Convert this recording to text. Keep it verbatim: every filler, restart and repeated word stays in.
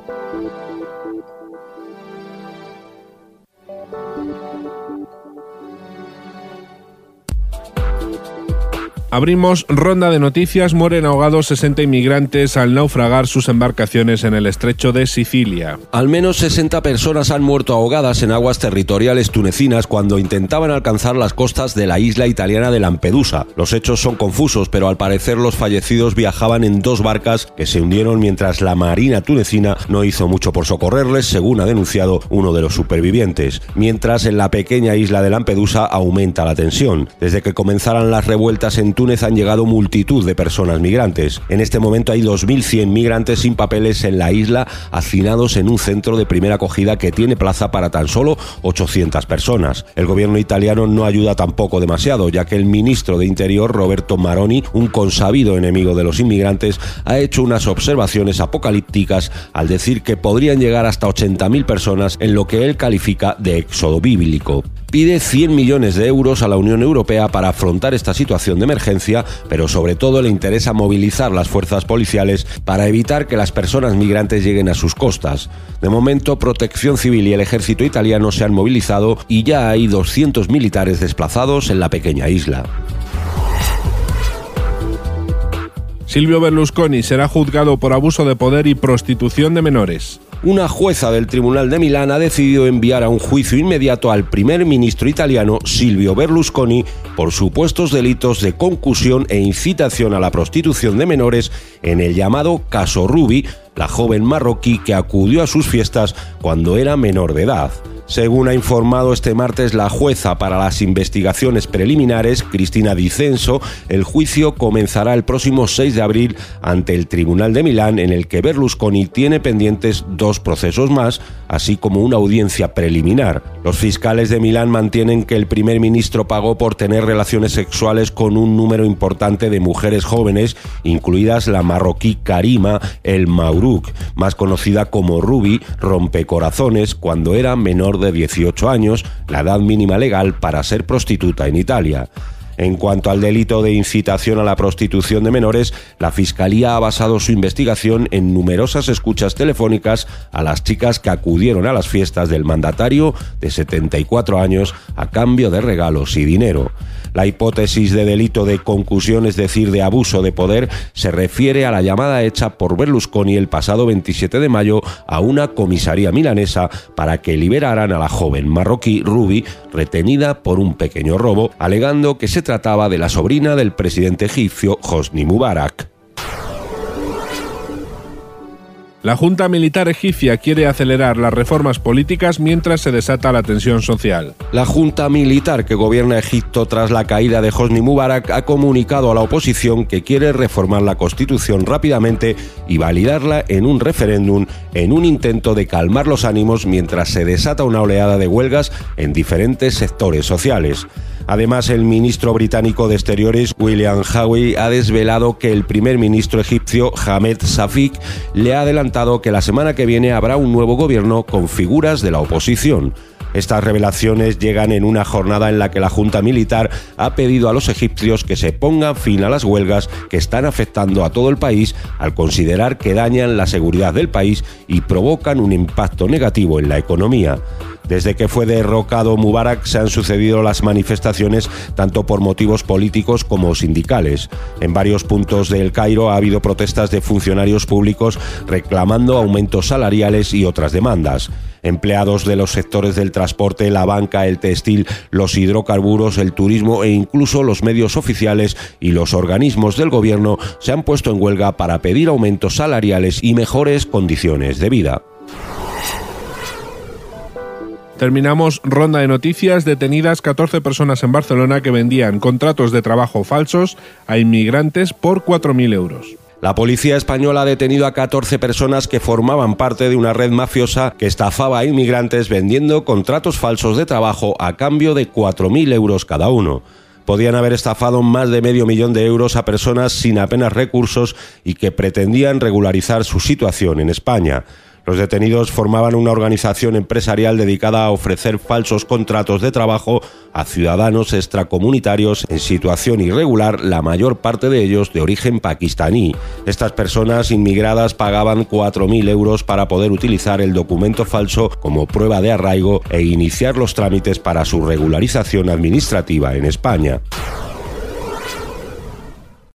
Abrimos ronda de noticias. Mueren ahogados sesenta inmigrantes al naufragar sus embarcaciones en el estrecho de Sicilia. Al menos sesenta personas han muerto ahogadas en aguas territoriales tunecinas cuando intentaban alcanzar las costas de la isla italiana de Lampedusa. Los hechos son confusos, pero al parecer los fallecidos viajaban en dos barcas que se hundieron mientras la marina tunecina no hizo mucho por socorrerles, según ha denunciado uno de los supervivientes. Mientras, en la pequeña isla de Lampedusa aumenta la tensión. Desde que comenzaran las revueltas en Túnez han llegado multitud de personas migrantes. En este momento hay dos mil cien migrantes sin papeles en la isla, hacinados en un centro de primera acogida que tiene plaza para tan solo ochocientas personas. El gobierno italiano no ayuda tampoco demasiado, ya que el ministro de Interior, Roberto Maroni, un consabido enemigo de los inmigrantes, ha hecho unas observaciones apocalípticas al decir que podrían llegar hasta ochenta mil personas en lo que él califica de éxodo bíblico. Pide cien millones de euros a la Unión Europea para afrontar esta situación de emergencia, pero sobre todo le interesa movilizar las fuerzas policiales para evitar que las personas migrantes lleguen a sus costas. De momento, Protección Civil y el ejército italiano se han movilizado y ya hay doscientos militares desplazados en la pequeña isla. Silvio Berlusconi será juzgado por abuso de poder y prostitución de menores. Una jueza del Tribunal de Milán ha decidido enviar a un juicio inmediato al primer ministro italiano Silvio Berlusconi por supuestos delitos de concusión e incitación a la prostitución de menores en el llamado caso Ruby, la joven marroquí que acudió a sus fiestas cuando era menor de edad. Según ha informado este martes la jueza para las investigaciones preliminares, Cristina Di Censo, el juicio comenzará el próximo seis de abril ante el Tribunal de Milán, en el que Berlusconi tiene pendientes dos procesos más, así como una audiencia preliminar. Los fiscales de Milán mantienen que el primer ministro pagó por tener relaciones sexuales con un número importante de mujeres jóvenes, incluidas la marroquí Karima El Mabrouk, más conocida como Ruby Rompecorazones, cuando era menor de dieciocho años, la edad mínima legal para ser prostituta en Italia. En cuanto al delito de incitación a la prostitución de menores, la Fiscalía ha basado su investigación en numerosas escuchas telefónicas a las chicas que acudieron a las fiestas del mandatario de setenta y cuatro años a cambio de regalos y dinero. La hipótesis de delito de concusión, es decir, de abuso de poder, se refiere a la llamada hecha por Berlusconi el pasado veintisiete de mayo a una comisaría milanesa para que liberaran a la joven marroquí Ruby, retenida por un pequeño robo, alegando que se trataba de la sobrina del presidente egipcio Hosni Mubarak. La Junta Militar egipcia quiere acelerar las reformas políticas mientras se desata la tensión social. La Junta Militar que gobierna Egipto tras la caída de Hosni Mubarak ha comunicado a la oposición que quiere reformar la Constitución rápidamente y validarla en un referéndum en un intento de calmar los ánimos mientras se desata una oleada de huelgas en diferentes sectores sociales. Además, el ministro británico de Exteriores, William Hague, ha desvelado que el primer ministro egipcio, Ahmed Shafik, le ha adelantado que la semana que viene habrá un nuevo gobierno con figuras de la oposición. Estas revelaciones llegan en una jornada en la que la Junta Militar ha pedido a los egipcios que se pongan fin a las huelgas que están afectando a todo el país al considerar que dañan la seguridad del país y provocan un impacto negativo en la economía. Desde que fue derrocado Mubarak se han sucedido las manifestaciones tanto por motivos políticos como sindicales. En varios puntos de El Cairo ha habido protestas de funcionarios públicos reclamando aumentos salariales y otras demandas. Empleados de los sectores del transporte, la banca, el textil, los hidrocarburos, el turismo e incluso los medios oficiales y los organismos del gobierno se han puesto en huelga para pedir aumentos salariales y mejores condiciones de vida. Terminamos ronda de noticias. Detenidas catorce personas en Barcelona que vendían contratos de trabajo falsos a inmigrantes por cuatro mil euros. La policía española ha detenido a catorce personas que formaban parte de una red mafiosa que estafaba a inmigrantes vendiendo contratos falsos de trabajo a cambio de cuatro mil euros cada uno. Podían haber estafado más de medio millón de euros a personas sin apenas recursos y que pretendían regularizar su situación en España. Los detenidos formaban una organización empresarial dedicada a ofrecer falsos contratos de trabajo a ciudadanos extracomunitarios en situación irregular, la mayor parte de ellos de origen pakistaní. Estas personas inmigradas pagaban cuatro mil euros para poder utilizar el documento falso como prueba de arraigo e iniciar los trámites para su regularización administrativa en España.